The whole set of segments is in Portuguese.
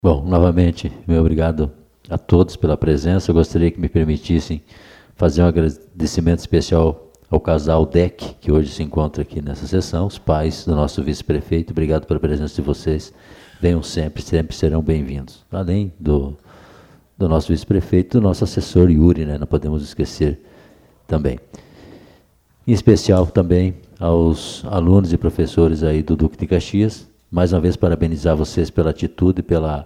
Bom, novamente, meu obrigado a todos pela presença. Eu gostaria que me permitissem fazer um agradecimento especial ao casal DEC, que hoje se encontra aqui nessa sessão, os pais do nosso vice-prefeito. Obrigado pela presença de vocês. Venham sempre, sempre serão bem-vindos. Além do nosso vice-prefeito, do nosso assessor Yuri, né? Não podemos esquecer também. Em especial também aos alunos e professores aí do Duque de Caxias. Mais uma vez, parabenizar vocês pela atitude, pela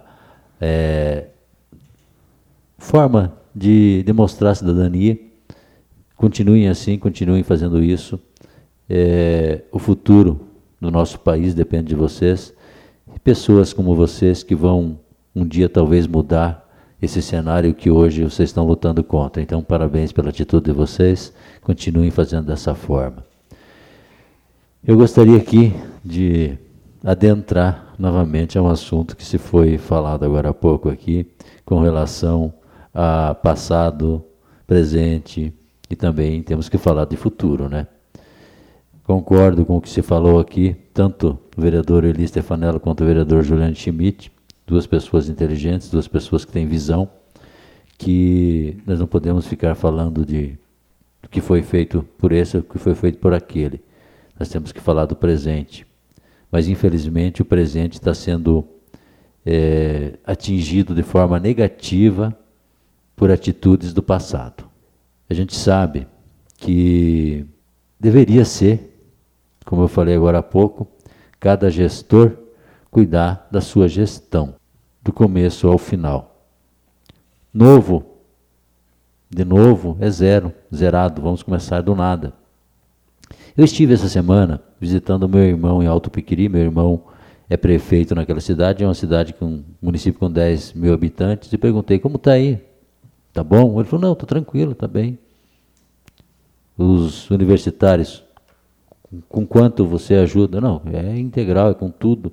forma de demonstrar cidadania. Continuem assim, continuem fazendo isso. O futuro do nosso país depende de vocês. E pessoas como vocês que vão um dia talvez mudar esse cenário que hoje vocês estão lutando contra. Então, parabéns pela atitude de vocês. Continuem fazendo dessa forma. Eu gostaria aqui de adentrar novamente a um assunto que se foi falado agora há pouco aqui, com relação a passado, presente e também temos que falar de futuro, né? Concordo com o que se falou aqui, tanto o vereador Eli Stefanello quanto o vereador Juliano Schmidt, duas pessoas inteligentes, duas pessoas que têm visão, que nós não podemos ficar falando do que foi feito por esse, o que foi feito por aquele. Nós temos que falar do presente. Mas, infelizmente, o presente está sendo atingido de forma negativa por atitudes do passado. A gente sabe que deveria ser, como eu falei agora há pouco, cada gestor cuidar da sua gestão, do começo ao final. De novo, é zerado, vamos começar do nada. Eu estive essa semana visitando meu irmão em Alto Piquiri. Meu irmão é prefeito naquela cidade, é uma cidade um município com 10 mil habitantes, e perguntei, como está aí? Está bom? Ele falou, não, estou tranquilo, está bem. Os universitários, com quanto você ajuda? Não, é integral, é com tudo.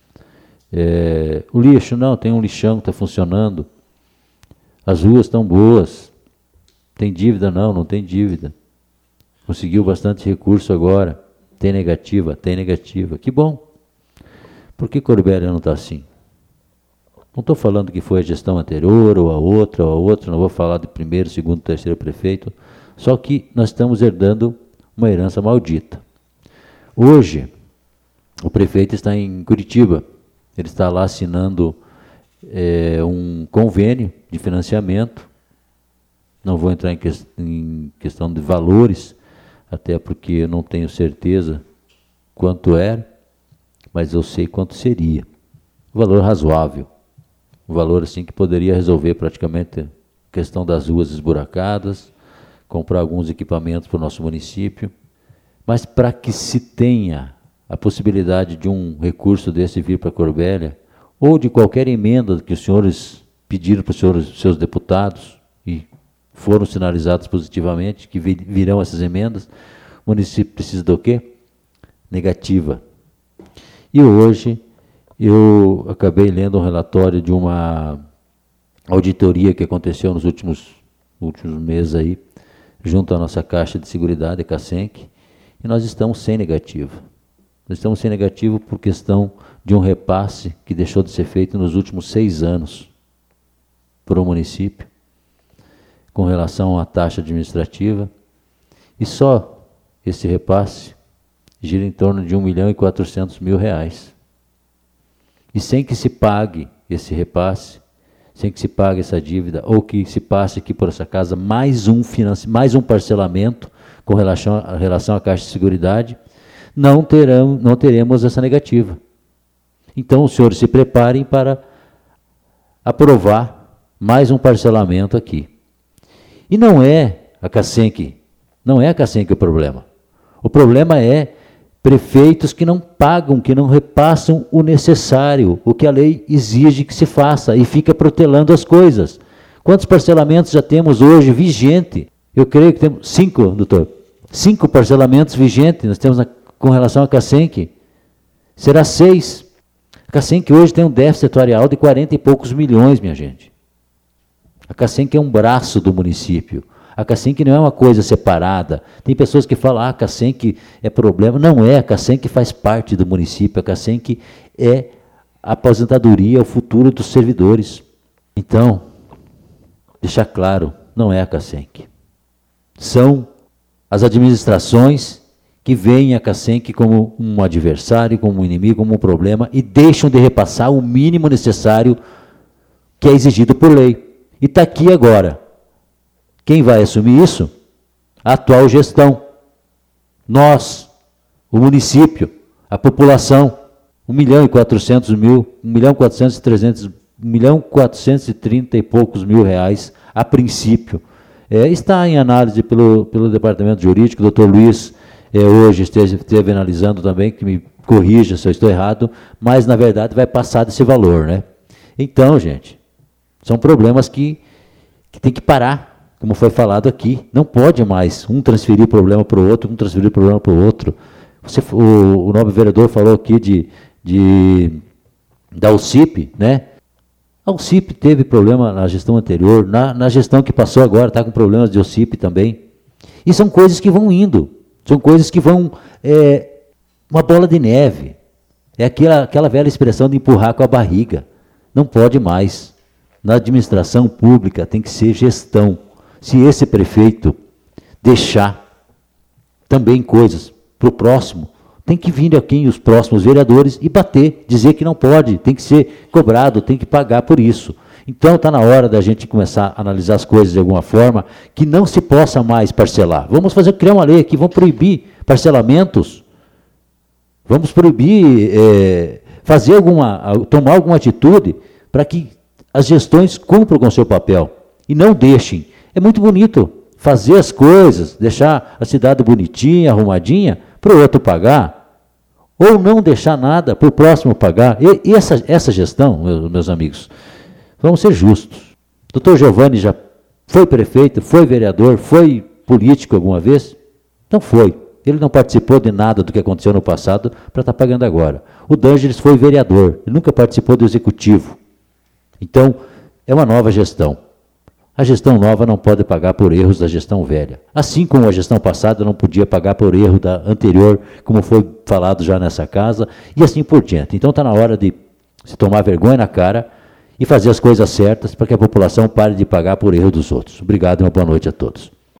O lixo, não, tem um lixão que está funcionando. As ruas estão boas. Tem dívida? Não, não tem dívida. Conseguiu bastante recurso agora. Tem negativa? Tem negativa. Que bom. Por que Corbélia não está assim? Não estou falando que foi a gestão anterior, ou a outra, não vou falar de primeiro, segundo, terceiro prefeito, só que nós estamos herdando uma herança maldita. Hoje, o prefeito está em Curitiba, ele está lá assinando um convênio de financiamento, não vou entrar em questão de valores, até porque eu não tenho certeza quanto era, mas eu sei quanto seria. Um valor razoável, um valor assim que poderia resolver praticamente a questão das ruas esburacadas, comprar alguns equipamentos para o nosso município, mas para que se tenha a possibilidade de um recurso desse vir para Corbélia, ou de qualquer emenda que os senhores pediram para os seus deputados, e foram sinalizados positivamente, que virão essas emendas, o município precisa do quê? Negativa. E hoje eu acabei lendo um relatório de uma auditoria que aconteceu nos últimos meses aí, junto à nossa Caixa de Seguridade, a Casenc, e nós estamos sem negativa. Nós estamos sem negativo por questão de um repasse que deixou de ser feito nos últimos 6 anos para o município, com relação à taxa administrativa, e só esse repasse gira em torno de R$1.400.000. E sem que se pague esse repasse, sem que se pague essa dívida, ou que se passe aqui por essa casa mais um parcelamento com relação à Caixa de Seguridade, não teremos essa negativa. Então, os senhores se preparem para aprovar mais um parcelamento aqui. E não é a Casenc o problema. O problema é prefeitos que não pagam, que não repassam o necessário, o que a lei exige que se faça, e fica protelando as coisas. Quantos parcelamentos já temos hoje vigente? Eu creio que temos 5, doutor. 5 parcelamentos vigentes nós temos com relação à Casenc. Será 6. A Casenc hoje tem um déficit atuarial de 40 e poucos milhões, minha gente. A Casenc é um braço do município. A Casenc não é uma coisa separada. Tem pessoas que falam, a Casenc é problema. Não é, a Casenc faz parte do município. A Casenc é a aposentadoria, o futuro dos servidores. Então, deixar claro, não é a Casenc. São as administrações que veem a Casenc como um adversário, como um inimigo, como um problema, e deixam de repassar o mínimo necessário que é exigido por lei. E está aqui agora. Quem vai assumir isso? A atual gestão. Nós, o município, a população, 1.430 e poucos mil reais, a princípio. Está em análise pelo Departamento Jurídico, o doutor Luiz hoje esteve analisando também, que me corrija se eu estou errado, mas na verdade vai passar desse valor, né? Então, gente, são problemas que tem que parar, como foi falado aqui. Não pode mais um transferir problema para o outro, O nobre vereador falou aqui da UCIP, né? A UCIP teve problema na gestão anterior, na gestão que passou agora, está com problemas de UCIP também. E são coisas que vão indo, são coisas que vão... uma bola de neve. É aquela velha expressão de empurrar com a barriga. Não pode mais. Na administração pública tem que ser gestão. Se esse prefeito deixar também coisas para o próximo, tem que vir aqui os próximos vereadores e bater, dizer que não pode, tem que ser cobrado, tem que pagar por isso. Então está na hora da gente começar a analisar as coisas de alguma forma que não se possa mais parcelar. Vamos criar uma lei aqui, vamos proibir parcelamentos, vamos proibir, tomar alguma atitude para que as gestões cumpram com o seu papel e não deixem. É muito bonito fazer as coisas, deixar a cidade bonitinha, arrumadinha, para o outro pagar, ou não deixar nada para o próximo pagar. E essa gestão, meus amigos, vamos ser justos. Doutor Giovanni já foi prefeito, foi vereador, foi político alguma vez? Não foi. Ele não participou de nada do que aconteceu no passado para estar pagando agora. O D'Angeles foi vereador, ele nunca participou do executivo. Então, é uma nova gestão. A gestão nova não pode pagar por erros da gestão velha. Assim como a gestão passada não podia pagar por erro da anterior, como foi falado já nessa casa, e assim por diante. Então está na hora de se tomar vergonha na cara e fazer as coisas certas para que a população pare de pagar por erro dos outros. Obrigado e uma boa noite a todos.